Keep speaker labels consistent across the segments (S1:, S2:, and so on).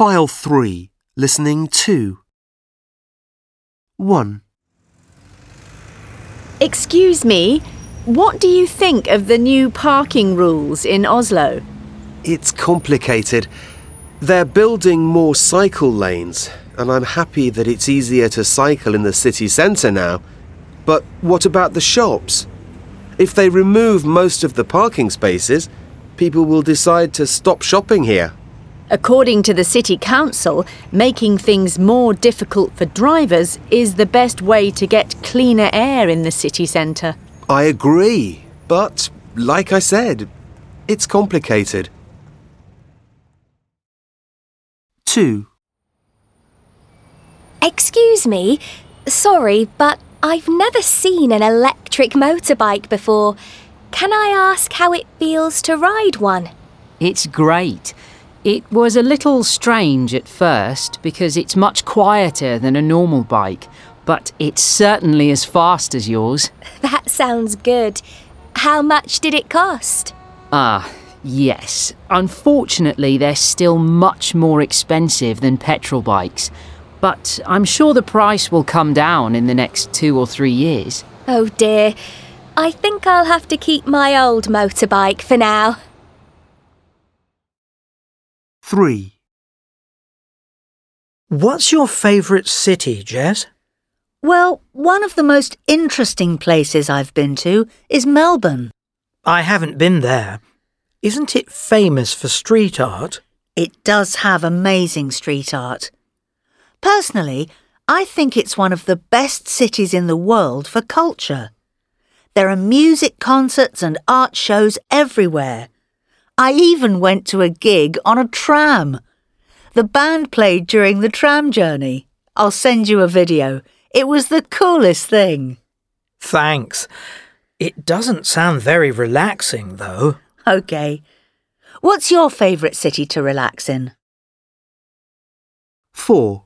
S1: File 3, Listening 2. 1.
S2: Excuse me, what do you think of the new parking rules in Oslo?
S1: It's complicated. They're building more cycle lanes, and I'm happy that it's easier to cycle in the city centre now. But what about the shops? If they remove most of the parking spaces, people will decide to stop shopping here.
S2: According to the City Council, making things more difficult for drivers is the best way to get cleaner air in the city centre.
S1: I agree, but like I said, it's complicated. 2.
S3: Excuse me, sorry, but I've never seen an electric motorbike before. Can I ask how it feels to ride one?
S4: It's great. It was a little strange at first because it's much quieter than a normal bike, but it's certainly as fast as yours.
S3: That sounds good. How much did it cost?
S4: Yes. Unfortunately, they're still much more expensive than petrol bikes, but I'm sure the price will come down in the next 2 or 3 years.
S3: Oh dear, I think I'll have to keep my old motorbike for now.
S1: 3.
S5: What's your favourite city, Jess?
S6: Well, one of the most interesting places I've been to is Melbourne.
S5: I haven't been there. Isn't it famous for street art?
S6: It does have amazing street art. Personally, I think it's one of the best cities in the world for culture. There are music concerts and art shows everywhere. I even went to a gig on a tram. The band played during the tram journey. I'll send you a video. It was the coolest thing.
S5: Thanks. It doesn't sound very relaxing, though.
S6: OK. What's your favourite city to relax in?
S1: 4.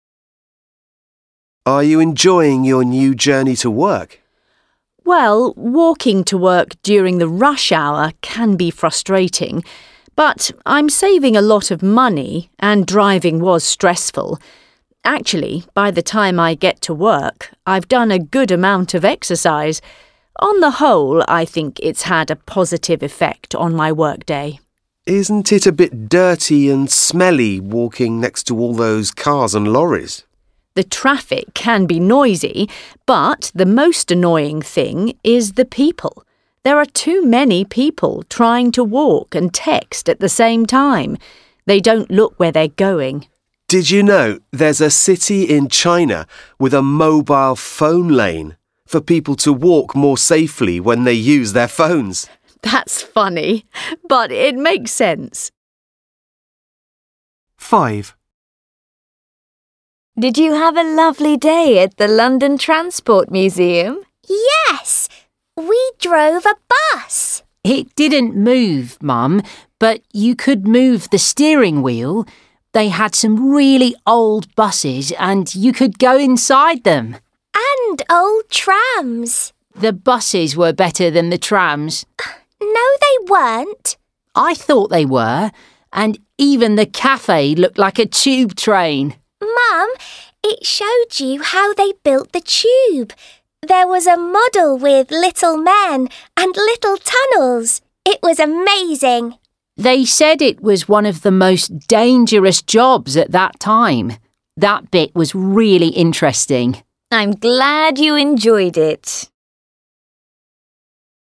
S1: Are you enjoying your new journey to work?
S2: Well, walking to work during the rush hour can be frustrating, but I'm saving a lot of money and driving was stressful. Actually, by the time I get to work, I've done a good amount of exercise. On the whole, I think it's had a positive effect on my workday.
S1: Isn't it a bit dirty and smelly walking next to all those cars and lorries?
S2: The traffic can be noisy, but the most annoying thing is the people. There are too many people trying to walk and text at the same time. They don't look where they're going.
S1: Did you know there's a city in China with a mobile phone lane for people to walk more safely when they use their phones?
S2: That's funny, but it makes sense.
S1: 5.
S3: Did you have a lovely day at the London Transport Museum? Yes, we drove a bus.
S4: It didn't move, Mum, but you could move the steering wheel. They had some really old buses and you could go inside them.
S3: And old trams.
S4: The buses were better than the trams.
S3: No, they weren't.
S4: I thought they were, and even the cafe looked like a tube train.
S3: Mum, it showed you how they built the tube. There was a model with little men and little tunnels. It was amazing.
S4: They said it was one of the most dangerous jobs at that time. That bit was really interesting.
S3: I'm glad you enjoyed it.